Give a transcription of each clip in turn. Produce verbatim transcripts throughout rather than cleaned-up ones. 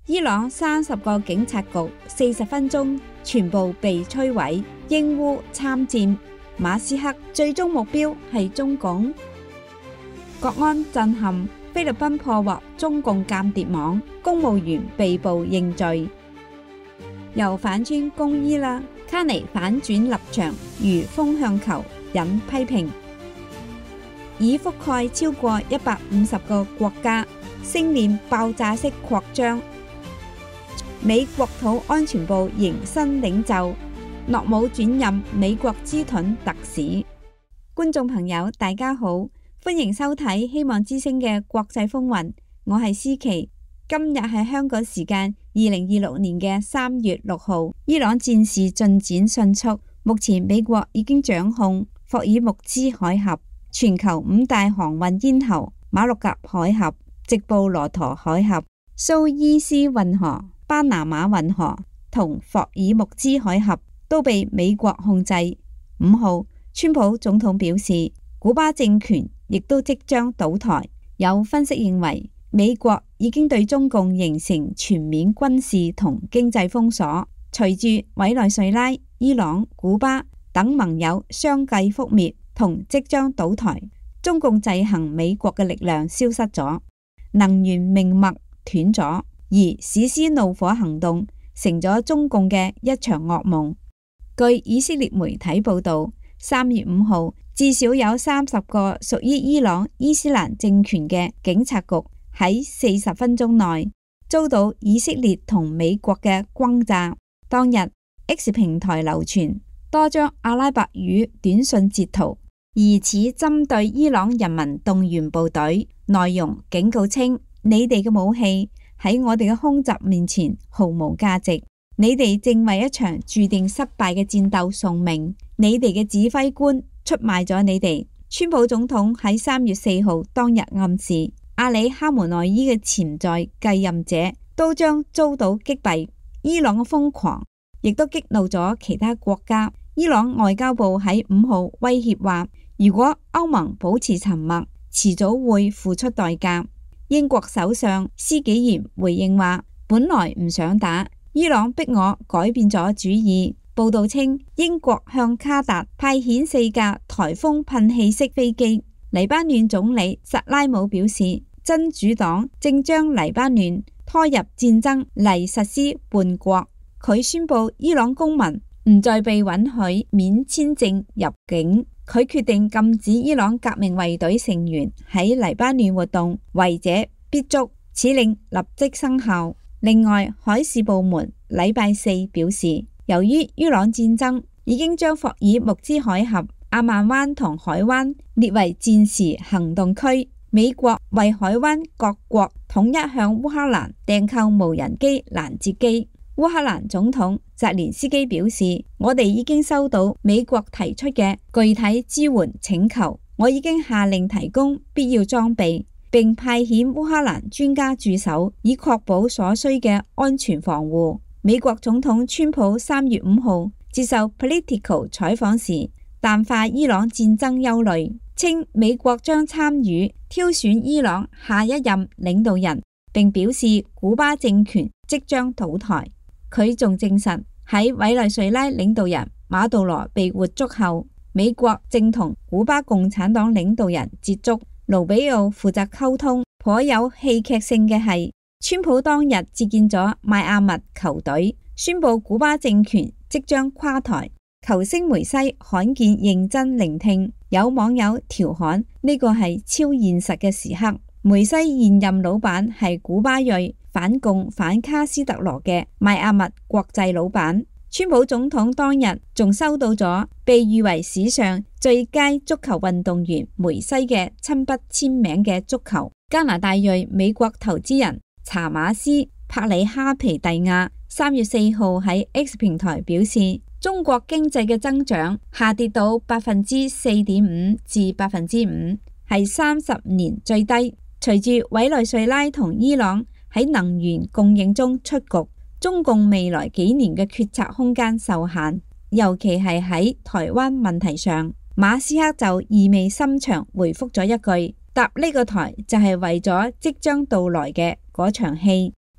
伊朗三十個警察局四十分鐘全部被摧毀，英烏參戰，馬斯克最終目標係中共。國安震撼，菲律賓破獲中共間諜網，公務員被捕認罪。又反穿攻伊拉，卡尼反轉立場，如風向球，引批評。已覆蓋超過一百五十個國家，聲念爆炸式擴張。美國土安全部迎新領袖，諾姆轉任美國之盾特使。觀眾朋友，大家好，歡迎收睇希望之聲嘅國際風雲，我係思琪。今日係香港時間二零二六年嘅三月六號。伊朗戰事進展迅速，目前美國已經掌控霍爾木茲海峽、全球五大航運咽喉馬六甲海峽、直布羅陀海峽、蘇伊士運河、巴拿馬運河同霍爾木茲海峽都被美國控制。五號，川普總統表示，古巴政權亦都即將倒台。有分析認為，美國已經對中共形成全面軍事同經濟封鎖。隨住委內瑞拉、伊朗、古巴等盟友相繼覆滅同即將倒台，中共制衡美國嘅力量消失咗，能源命脈斷咗，而史詩怒火行動成咗中共嘅一場噩夢。據以色列媒體報道，三月五號至少有三十個屬於伊朗伊斯蘭政權嘅警察局喺四十分鐘內遭到以色列同美國嘅轟炸。當日 X 平台流傳多張阿拉伯語短信截圖，疑似針對伊朗人民動員部隊，內容警告稱：你哋嘅武器喺我哋嘅空襲面前毫無價值，你哋正為一場注定失敗嘅戰鬥送命，你哋嘅指揮官出賣咗你哋。川普總統喺三月四號當日暗示，阿里哈梅內伊嘅潛在繼任者都將遭到擊斃。伊朗嘅瘋狂亦都激怒咗其他國家。伊朗外交部喺五號威脅話，如果歐盟保持沉默，遲早會付出代價。英國首相施紀賢回應話，本來唔想打，伊朗逼我改變咗主意。報道稱，英國向卡達派遣四架颱風噴氣式飛機。黎巴嫩總理薩拉姆表示，真主黨正將黎巴嫩拖入戰爭嚟實施叛國。佢宣布伊朗公民唔再被允許免簽證入境。佢決定禁止伊朗革命衛隊成員喺黎巴嫩活動，違者必捉。此令立即生效。另外，海事部門禮拜四表示，由於伊朗戰爭已經將霍爾木茲海峽、阿曼灣同海灣列為戰時行動區，美國為海灣各國統一向烏克蘭訂購無人機攔截機。烏克蘭總統澤連斯基表示，我哋已經收到美國提出嘅具體支援請求，我已經下令提供必要裝備，並派遣烏克蘭專家駐守，以確保所需嘅安全防護。美國總統川普三月五號接受 Politico 採訪時，淡化伊朗戰爭憂慮，稱美國將參與挑選伊朗下一任領導人，並表示古巴政權即將倒台。佢仲證實，喺委內瑞拉領導人馬杜羅被活捉後，美國正同古巴共產黨領導人接觸，盧比奧負責溝通。頗有戲劇性嘅係，川普當日接見咗邁阿密球隊，宣布古巴政權即將垮台。球星梅西罕見認真聆聽，有網友調侃呢個係超現實嘅時刻。梅西現任老闆係古巴裔反共反卡斯特羅嘅邁阿密國際老闆。川普總統當日仲收到咗被譽為史上最佳足球運動員梅西嘅親筆簽名嘅足球。加拿大裔美國投資人查馬斯帕里哈皮蒂亞三月四號喺 X 平台表示，中國經濟嘅增長下跌到百分之四點五至百分之五，係三十年最低。隨住委內瑞拉同伊朗喺能源供應中出局，中共未來幾年嘅決策空間受限，尤其係喺台灣問題上。馬斯克就意味深長回覆咗一句，搭呢個台就係為咗即將到來嘅嗰場戲。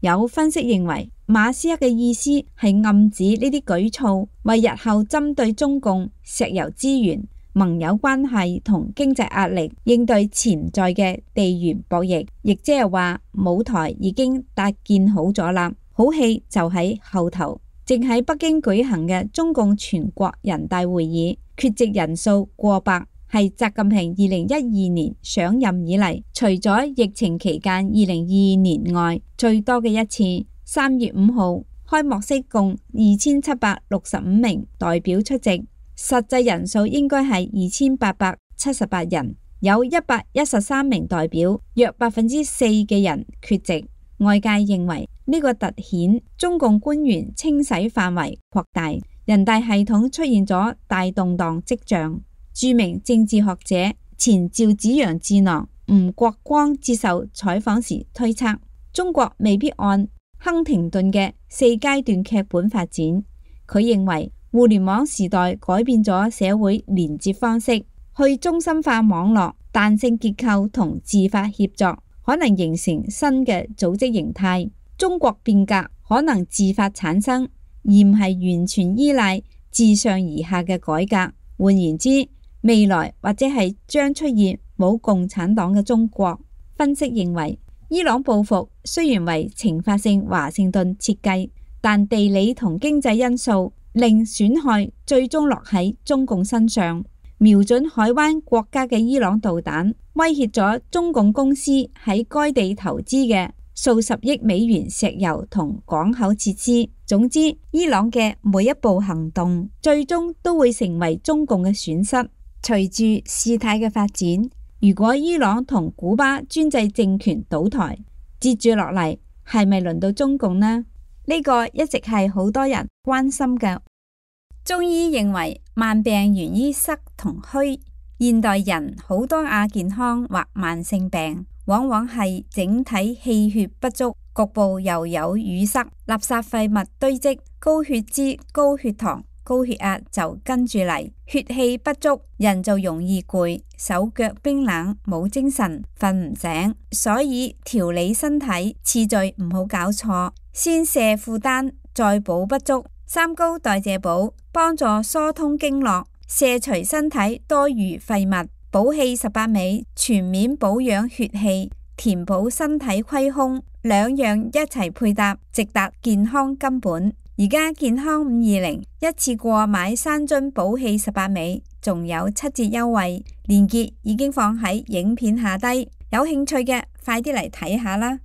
有分析認為，馬斯克嘅意思係暗指呢啲舉措為日後針對中共石油資源、盟友關係同經濟壓力應對潛在嘅地緣博弈，亦即係話舞台已經搭建好咗啦，好戲就喺後頭。正喺北京舉行嘅中共全國人大會議，缺席人數過百，係習近平二零一二年上任以嚟，除咗疫情期間二零二二年外最多嘅一次。三月五號開幕式共二千七百六十五名代表出席，實際人數應該係二千八百七十八人，有一百一十三名代表，約百分之四嘅人缺席。外界認為呢個凸顯中共官員清洗範圍擴大，人大系統出現咗大動盪跡象。著名政治學者前趙紫陽智囊吳國光接受採訪時推測，中國未必按亨廷頓嘅四階段劇本發展。佢認為互聯網時代改變咗社會連接方式，去中心化網絡、彈性結構同自發協作可能形成新嘅組織形態。中國變革可能自發產生，而唔係完全依賴自上而下嘅改革。換言之，未來或者係將出現冇共產黨嘅中國。分析認為，伊朗報復雖然為懲罰性華盛頓設計，但地理同經濟因素令損害最終落喺中共身上。瞄準海灣國家嘅伊朗導彈，威脅咗中共公司喺該地投資嘅數十億美元石油同港口設施。總之，伊朗嘅每一步行動，最終都會成為中共嘅損失。隨住事態嘅發展，如果伊朗同古巴專制政權倒台，接住落嚟係咪輪到中共呢？呢個一直係好多人關心嘅。中醫認為慢病源於濕同虛，現代人好多亞健康或慢性病，往往係整體氣血不足，局部又有淤塞、垃圾廢物堆積，高血脂、高血糖、高血壓就跟住嚟，血氣不足，人就容易攰，手腳冰冷，冇精神，瞓唔醒。所以調理身體次序唔好搞錯，先卸負擔，再補不足。三高代謝補幫助疏通經絡，卸除身體多餘廢物。補氣十八味全面保養血氣，填補身體虧空，兩樣一齊配搭，直達健康根本。而家健康五二零一次過買三樽補氣十八味，仲有七折優惠，鏈接已經放喺影片下低，有興趣嘅快啲嚟睇下啦。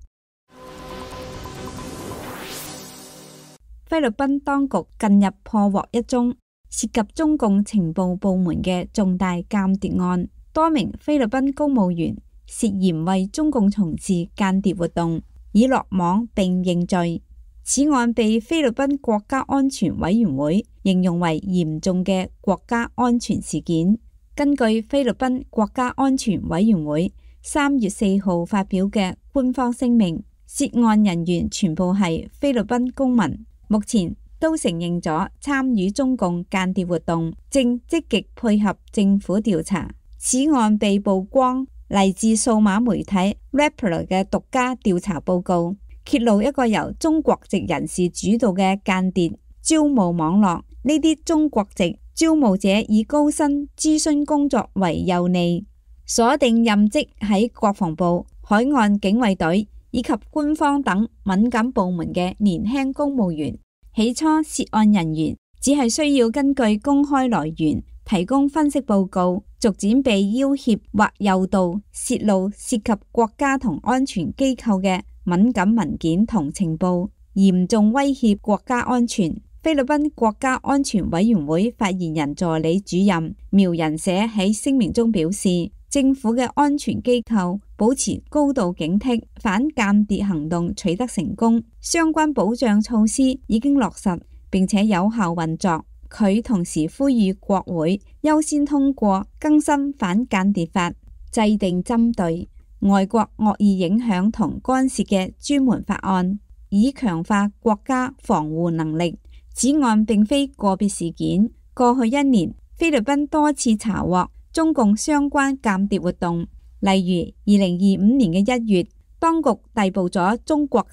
菲律賓當局近日破獲一宗涉及中共情報部門嘅重大間諜案，多名菲律賓公務員涉嫌為中共從事間諜活動，已落網並認罪。此案被菲律賓國家安全委員會形容為嚴重嘅國家安全事件。根據菲律賓國家安全委員會三月四號發表嘅官方聲明，涉案人員全部係菲律賓公民，目前都承認咗參與中共間諜活動，正積極配合政府調查。此案被曝光嚟自數碼媒體 Rappler 嘅獨家調查報告，揭露一個由中國籍人士主導嘅間諜招募網絡。呢啲中國籍招募者以高薪諮詢工作為誘餌，鎖定任職喺國防部、海岸警衛隊以及官方等敏感部門嘅年輕公務員。起初涉案人員只係需要根據公開來源提供分析報告，逐漸被要挾或誘導泄露涉及國家同安全機構嘅敏感文件同情報，嚴重威脅國家安全。菲律賓國家安全委員會發言人助理主任苗人社喺聲明中表示，政府嘅安全機構保持高度警惕，反間諜行動取得成功，相關保障措施已經落實並且有效運作。佢同時呼籲國會優先通過更新反間諜法，制定針對外國惡意影響同干涉嘅專門法案，以強化國家防護能力。此案並非個別事件，過去一年菲律賓多次查獲中共相關間諜活動，例如二零二五年嘅一月，當局逮捕咗中國籍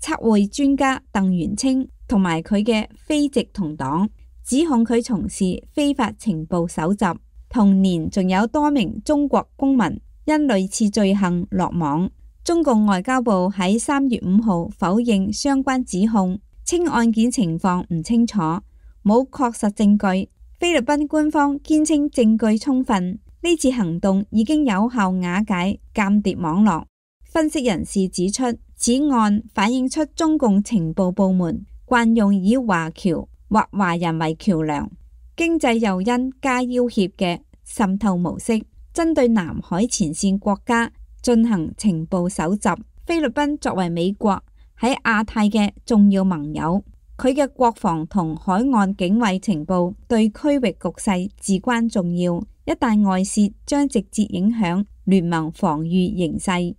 測繪專家鄧元清同埋佢嘅非籍同黨，指控佢從事非法情報搜集。同年仲有多名中國公民因類似罪行落網。中共外交部喺三月五號否認相關指控，稱案件情況唔清楚，冇確實證據。菲律賓官方堅稱證據充分，呢次行動已經有效瓦解間諜網絡。分析人士指出，此案反映出中共情報部門慣用以華僑或華人為橋樑、經濟誘因加要挾嘅滲透模式，針對南海前線國家進行情報搜集。菲律賓作為美國喺亞太嘅重要盟友，佢嘅國防同海岸警衛情報對區域局勢至關重要，一旦外泄將直接影響聯盟防禦形勢。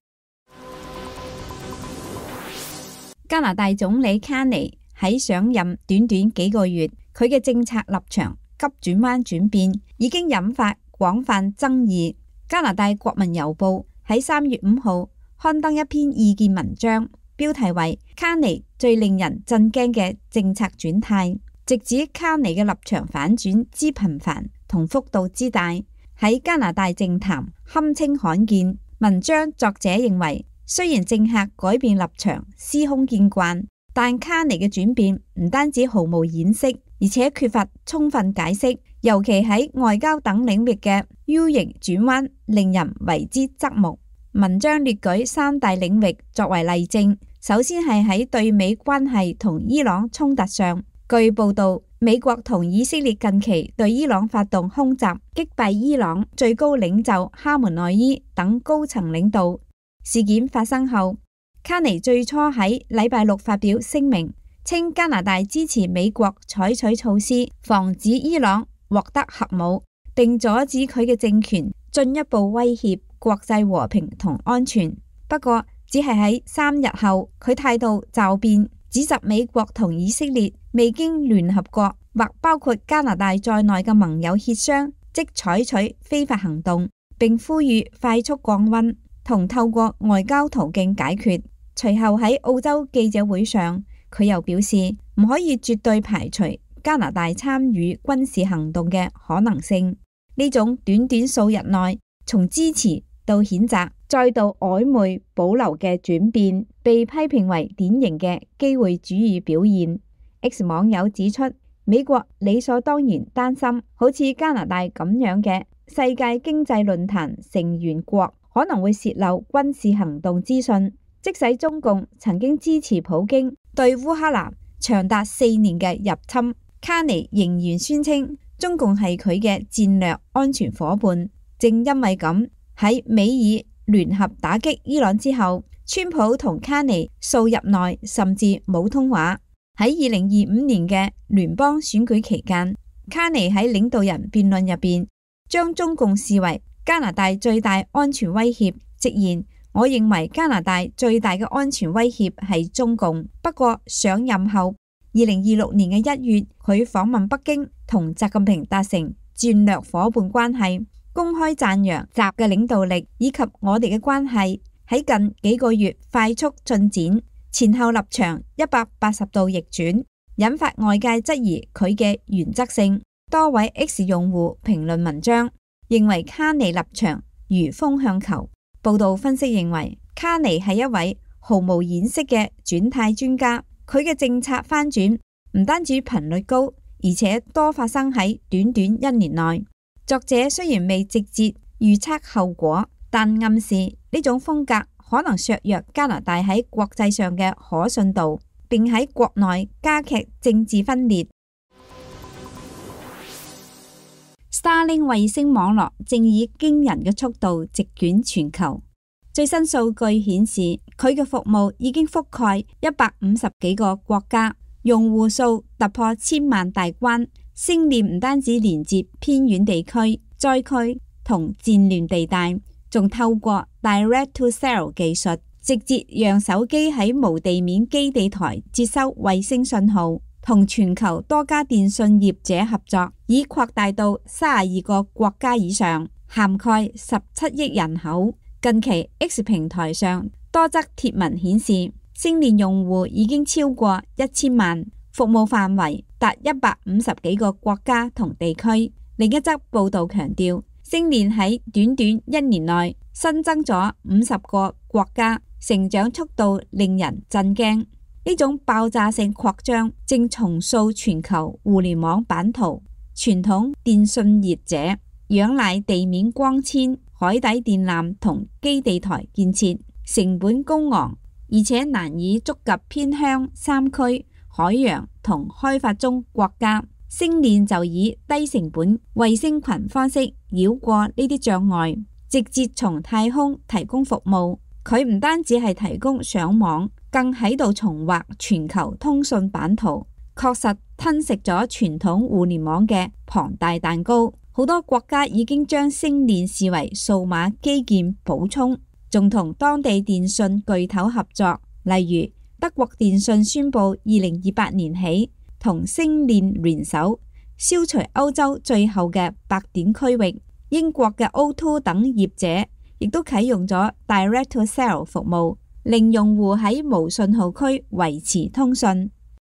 加拿大總理卡尼喺上任短短幾個月，佢嘅政策立場急轉彎轉變，已經引發廣泛爭議。加拿大國民郵報喺三月五號刊登一篇意見文章，標題為《卡尼最令人震驚嘅政策轉態》，直指卡尼嘅立場反轉之頻繁同幅度之大，喺加拿大政壇堪稱罕見。文章作者認為，雖然政客改變立場司空見慣，但卡尼嘅轉變唔單止毫無掩飾，而且缺乏充分解釋，尤其喺外交等領域嘅 U 型轉彎令人為之側目。文章列舉三大領域作為例證，首先係喺對美關係同伊朗衝突上，據報道，美國同以色列近期對伊朗發動空襲，擊斃伊朗最高領袖哈梅內伊等高層領導。事件發生後，卡尼最初喺禮拜六發表聲明，稱加拿大支持美國採取措施，防止伊朗獲得核武，並阻止佢嘅政權進一步威脅國際和平同安全。不過，只係喺三日後，佢態度驟變，指責美國同以色列未經聯合國或包括加拿大在內嘅盟友協商，即採取非法行動，並呼籲快速降溫同透過外交途徑解決。隨後喺澳洲記者會上，佢又表示唔可以絕對排除加拿大參與軍事行動嘅可能性。呢種短短數日內從支持到譴責再到曖昧保留嘅轉變，被批評為典型嘅機會主義表現。X 網友指出，美國理所當然擔心好似加拿大咁樣嘅世界經濟論壇成員國可能會洩漏軍事行動資訊，即使中共曾經支持普京對烏克蘭長達四年嘅入侵，卡尼仍然宣稱中共係佢嘅戰略安全夥伴。正因為咁，喺美以聯合打擊伊朗之後，川普同卡尼數日內甚至冇通話。喺二零二五年嘅聯邦選舉期間，卡尼喺領導人辯論入邊將中共視為加拿大最大安全威脅，直言，我認為加拿大最大嘅安全威脅係中共。不過上任後，二零二六年嘅一月，佢訪問北京，同習近平達成戰略夥伴關係，公開讚揚習嘅領導力以及我哋嘅關係喺近幾個月快速進展，前後立場一百八十度逆轉，引發外界質疑佢嘅原則性。多位 X 用戶評論文章，認為卡尼立場如風向球。報道分析認為，卡尼係一位毫無掩飾嘅轉態專家，佢嘅政策翻轉唔單止頻率高，而且多發生喺短短一年內。作者雖然未直接預測後果，但暗示呢種風格可能削弱加拿大喺國際上嘅可信度，並喺國內加劇政治分裂。Starlink 衛星網絡正以驚人嘅速度席捲全球。最新數據顯示，佢嘅服務已經覆蓋一百五十幾個國家，用戶數突破千萬大關。星鏈唔單止連接偏遠地區、災區同戰亂地帶，仲透過 Direct to Cell 技術，直接讓手機喺無地面基地台接收衛星信號。同全球多家電信業者合作，已擴大到三十二個國家以上，涵蓋十七億人口。近期 X 平台上多則貼文顯示， 星鏈用戶已經超過一千萬，服務範圍達一百五十幾個國家同地區。另一則報道強調，星鏈喺短短一年內新增咗五十個國家，成長速度令人震驚。呢種爆炸性擴張正重塑全球互聯網版圖。傳統電信業者仰賴地面光纖、海底電纜同基地台建設，成本高昂，而且難以觸及偏鄉、山區、海洋同開發中國家。星鏈就以低成本衛星群方式繞過呢啲障礙，直接從太空提供服務。佢唔單止係提供上網，更喺度重劃全球通訊版圖，確實吞食咗傳統互聯網嘅龐大蛋糕。好多國家已經將星鏈視為數碼基建補充，仲同當地電信巨頭合作。例如德國電信宣布二零二八年起同星鏈聯手消除歐洲最後嘅白點區域。英國嘅 O 二 等業者亦都啟用咗 Direct to Cell 服務，令用戶喺無信號區維持通訊。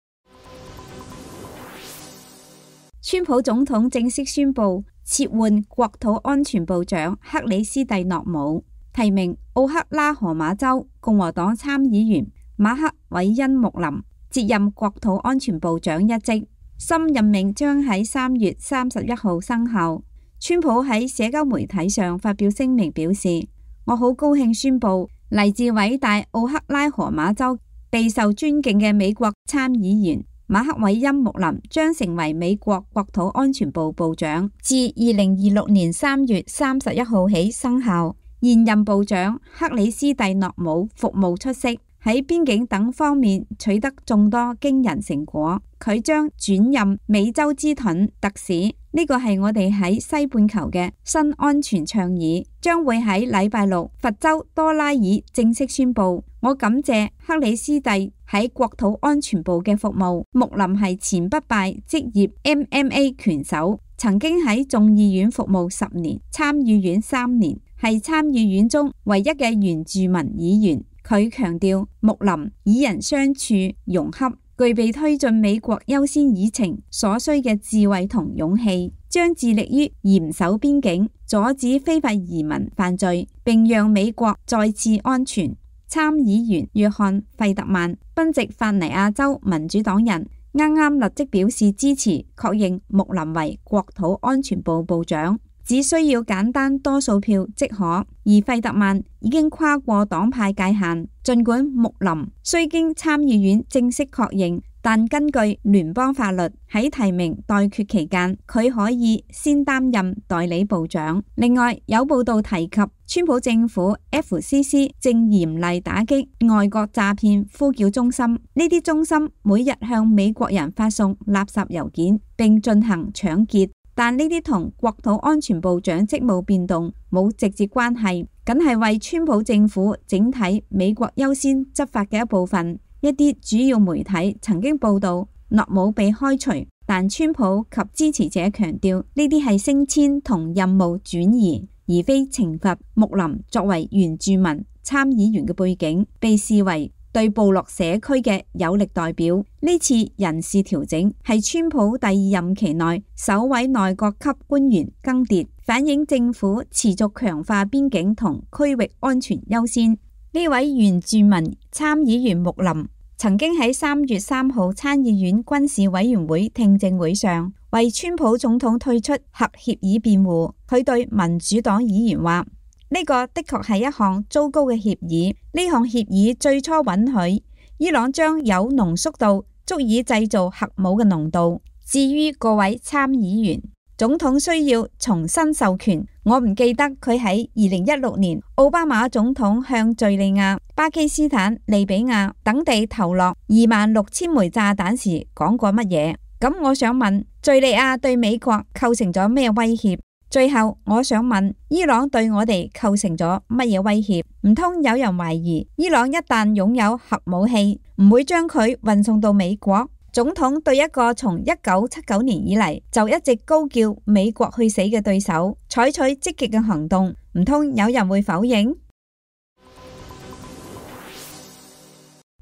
川普總統正式宣布撤換國土安全部長克里斯蒂諾姆，提名奧克拉荷馬州共和黨參議員馬克韋恩穆林接任國土安全部長一職。新任命將喺三月三十一號生效。川普喺社交媒體上發表聲明表示，我好高興宣布嚟自偉大奧克拉荷馬州備受尊敬嘅美國參議員馬克韋恩穆林將成為美國國土安全部部長，自二零二六年三月三十一號起生效。現任部長克里斯蒂諾姆服務出色，喺邊境等方面取得眾多驚人成果。佢將轉任美洲之盾特使，呢個係我哋喺西半球嘅新安全倡議，將會喺禮拜六佛州多拉爾正式宣布。我感謝克里斯蒂喺國土安全部嘅服務。穆林係前不敗職業 M M A 拳手，曾經喺眾議院服務十年，參議院三年，係參議院中唯一嘅原住民議員。佢強調穆林與人相處融洽，具備推進美國優先議程所需嘅智慧同勇氣，將致力於嚴守邊境，阻止非法移民犯罪，並讓美國再次安全。參議員約翰費特曼，賓夕法尼亞州民主黨人，啱啱立即表示支持，確認穆林為國土安全部部長，只需要簡單多數票即可。而費特曼已經跨過黨派界限，儘管穆林雖經參議院正式確認，但根據聯邦法律，喺提名待決期間，佢可以先擔任代理部長。另外有報道提及，川普政府 F C C 正嚴厲打擊外國詐騙呼叫中心，呢啲中心每日向美國人發送垃圾郵件並進行搶劫。但呢啲同國土安全部長職務變動冇直接關係，僅係為川普政府整體美國優先執法嘅一部分。一啲主要媒體曾經報道諾姆被開除，但川普及支持者強調呢啲係升遷同任務轉移，而非懲罰。穆林作為原住民參議員嘅背景，被視為對部落社區嘅有力代表。呢次人事調整係川普第二任期內首位內閣級官員更迭，反映政府持續強化邊境同區域安全優先。呢位原住民參議員穆林曾經喺三月三號參議院軍事委員會聽證會上為川普總統退出核協議辯護。佢對民主黨議員話：呢個的確係一項糟糕嘅協議。呢項協議最初允許伊朗將有濃縮度足以製造核武嘅濃度。至於各位參議員，總統需要重新授權。我唔記得佢喺二零一六年奧巴馬總統向敘利亞、巴基斯坦、利比亞等地投落二萬六千枚炸彈時講過乜嘢。咁我想問，敘利亞對美國構成咗咩威脅？最後我想問，伊朗對我哋構成咗乜嘢威脅？唔通有人懷疑伊朗一旦擁有核武器，唔會將佢運送到美國？總統對一個從一九七九年以嚟就一直高叫美國去死嘅對手採取積極嘅行動，唔通有人會否認？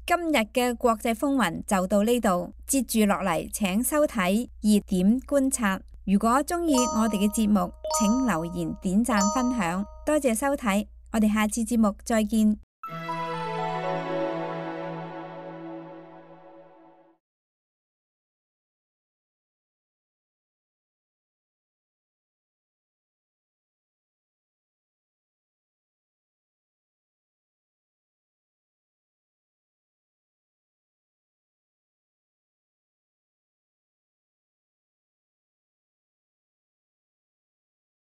今日嘅國際風雲就到呢度，接住落嚟請收睇熱點觀察。如果鍾意我哋嘅節目，請留言、點讚、分享，多謝收睇，我哋下次節目再見。